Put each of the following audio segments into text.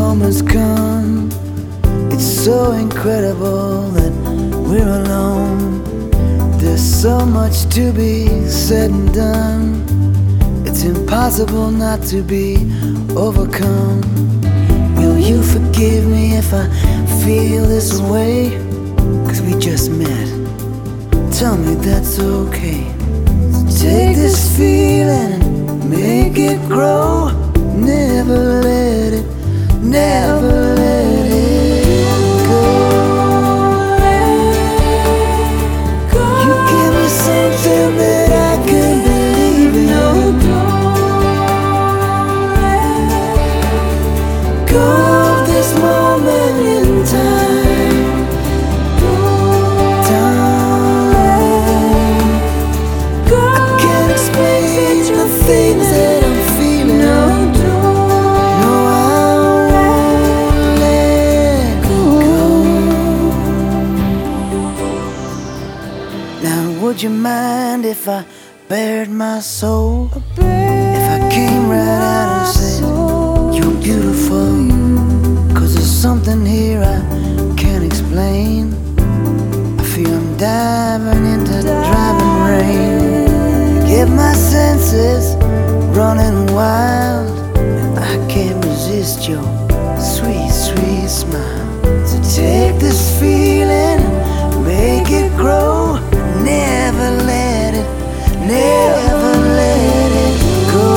moment's come. It's so incredible that we're alone. There's so much to be said and done. It's impossible not to be overcome. Will you forgive me if I feel this way? 'Cause we just met. Tell me that's okay. So take this feeling and make it grow. Never let it, never let it go. You give me something that I can believe in. Go of this moment in time. I can't explain the things that I'm feeling. No, I won't let go. Now would you mind if I bared my soul? If I came right out and said you're beautiful? 'Cause there's something here I can't explain. I feel I'm diving into driving rain. Get my senses running wild. I can't resist your sweet, sweet smile. So take this feeling, make it grow. Never let it, never let it go.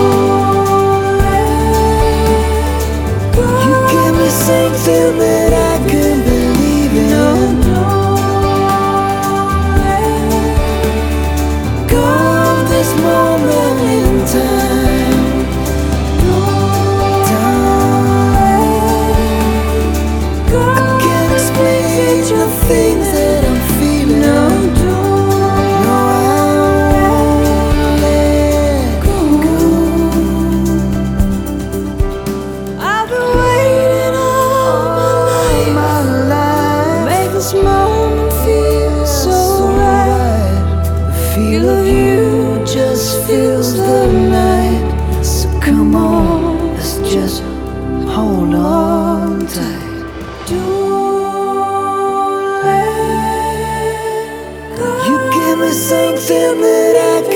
You give me something that I can believe in. Go of this moment in time. I can't explain the things that I'm feeling. No, I won't let go. I've been waiting all my life. Make this moment feel so right. The feel of you just fills the night. So come on, let's just hold on tight. Don't let go. You give me something that I